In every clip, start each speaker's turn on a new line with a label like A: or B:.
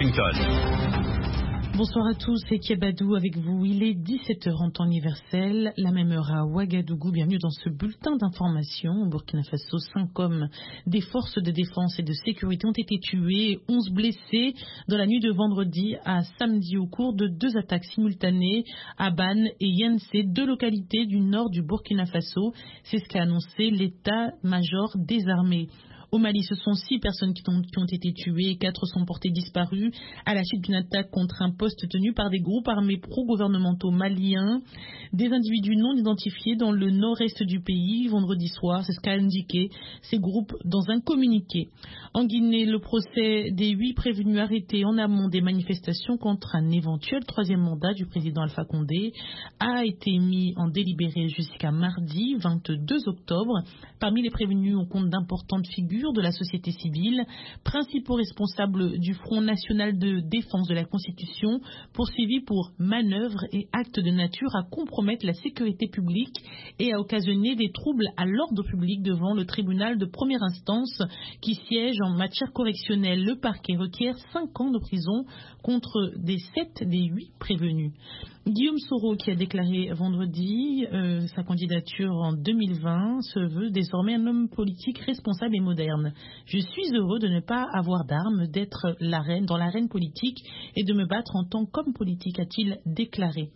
A: Washington.
B: Bonsoir à tous, c'est Kiabadou avec vous. Il est 17h en temps universel, la même heure à Ouagadougou. Bienvenue dans ce bulletin d'information. Au Burkina Faso, 5 hommes des forces de défense et de sécurité ont été tués, 11 blessés dans la nuit de vendredi à samedi au cours de 2 attaques simultanées à Ban et Yensé, 2 localités du nord du Burkina Faso. C'est ce qu'a annoncé l'état-major des armées. Au Mali, ce sont 6 personnes qui ont été tuées, 4 sont portées disparues à la suite d'une attaque contre un poste tenu par des groupes armés pro-gouvernementaux maliens. Des individus non identifiés dans le nord-est du pays, vendredi soir, c'est ce qu'a indiqué ces groupes dans un communiqué. En Guinée, le procès des 8 prévenus arrêtés en amont des manifestations contre un éventuel 3e mandat du président Alpha Condé a été mis en délibéré jusqu'à mardi 22 octobre. Parmi les prévenus, on compte d'importantes figures de la société civile, principaux responsables du Front national de défense de la Constitution, poursuivis pour manœuvres et actes de nature à compromettre la sécurité publique et à occasionner des troubles à l'ordre public devant le tribunal de première instance qui siège en matière correctionnelle. Le parquet requiert 5 ans de prison contre 7 des 8 prévenus. Guillaume Soro, qui a déclaré vendredi sa candidature en 2020, se veut désormais un homme politique responsable et moderne. Je suis heureux de ne pas avoir d'armes, d'être dans l'arène politique et de me battre en tant qu'homme politique, a-t-il déclaré.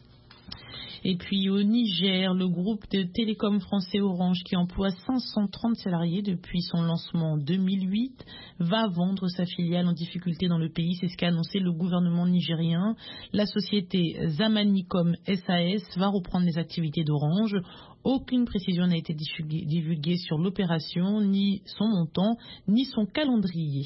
B: Et puis au Niger, le groupe de télécom français Orange, qui emploie 530 salariés depuis son lancement en 2008, va vendre sa filiale en difficulté dans le pays. C'est ce qu'a annoncé le gouvernement nigérien. La société Zamanicom SAS va reprendre les activités d'Orange. Aucune précision n'a été divulguée sur l'opération, ni son montant, ni son calendrier.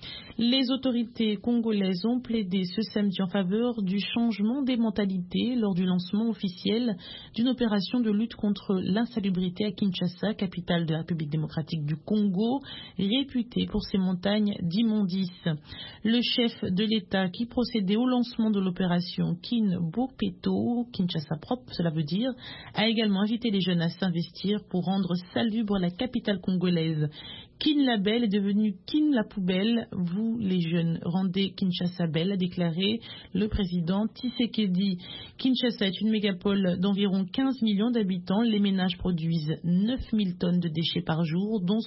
B: Les autorités congolaises ont plaidé ce samedi en faveur du changement des mentalités lors du lancement officiel d'une opération de lutte contre l'insalubrité à Kinshasa, capitale de la République démocratique du Congo, réputée pour ses montagnes d'immondices. Le chef de l'État qui procédait au lancement de l'opération Kin Bopeto, Kinshasa propre, cela veut dire, a également invité les jeunes à s'investir pour rendre salubre la capitale congolaise. Kin la Belle est devenue Kin la Poubelle. Vous, les jeunes, rendez Kinshasa belle, a déclaré le président Tshisekedi. Kinshasa est une mégapole d'environ 15 millions d'habitants. Les ménages produisent 9000 tonnes de déchets par jour, dont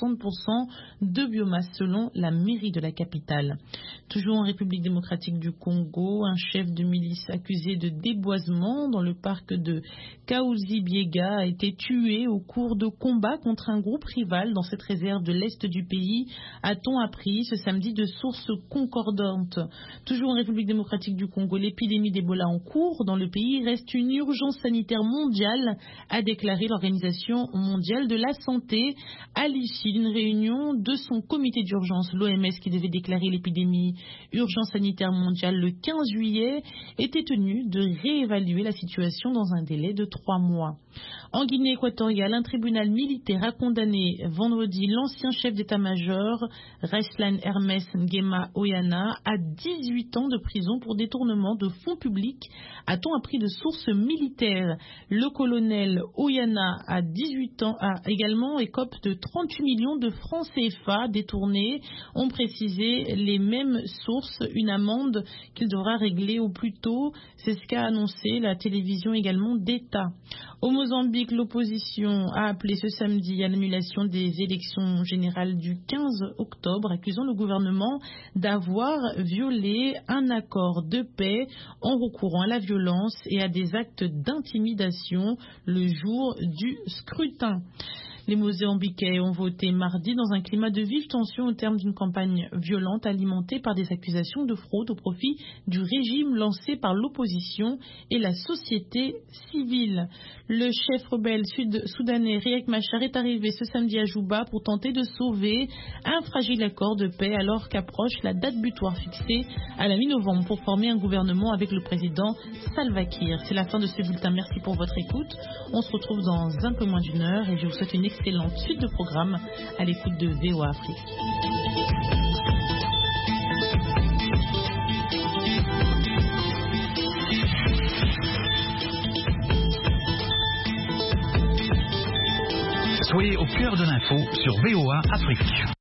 B: 60% de biomasse selon la mairie de la capitale. Toujours en République démocratique du Congo, un chef de milice accusé de déboisement dans le parc de Kaouzi-Biega a été tué au cours de combats contre un groupe rival dans cette réserve de l'Est du pays, a-t-on appris ce samedi de sources concordantes. Toujours en République démocratique du Congo, l'épidémie d'Ebola en cours dans le pays reste une urgence sanitaire mondiale, a déclaré l'Organisation mondiale de la santé à l'issue d'une réunion de son comité d'urgence. L'OMS, qui devait déclarer l'épidémie urgence sanitaire mondiale le 15 juillet, était tenue de réévaluer la situation dans un délai de 3 mois. En Guinée équatoriale, un tribunal militaire a condamné vendredi l'ancien chef d'état-major, Reslan Hermes Nguema Oyana, à 18 ans de prison pour détournement de fonds publics, a-t-on appris de sources militaires. Le colonel Oyana, à 18 ans, a également écope de 38 millions de francs CFA détournés, ont précisé les mêmes sources, une amende qu'il devra régler au plus tôt. C'est ce qu'a annoncé la télévision également d'État. Au Mozambique, l'opposition a appelé ce samedi à l'annulation des élections générales du 15 octobre, accusant le gouvernement d'avoir violé un accord de paix en recourant à la violence et à des actes d'intimidation le jour du scrutin. Les Mozambicains ont voté mardi dans un climat de vive tension au terme d'une campagne violente alimentée par des accusations de fraude au profit du régime lancé par l'opposition et la société civile. Le chef rebelle sud-soudanais Riek Machar est arrivé ce samedi à Juba pour tenter de sauver un fragile accord de paix alors qu'approche la date butoir fixée à la mi-novembre pour former un gouvernement avec le président Salva Kiir. C'est la fin de ce bulletin. Merci pour votre écoute. On se retrouve dans un peu moins d'une heure et je vous souhaite une excellente suite de programmes à l'écoute de VOA Afrique.
A: Soyez au cœur de l'info sur VOA Afrique.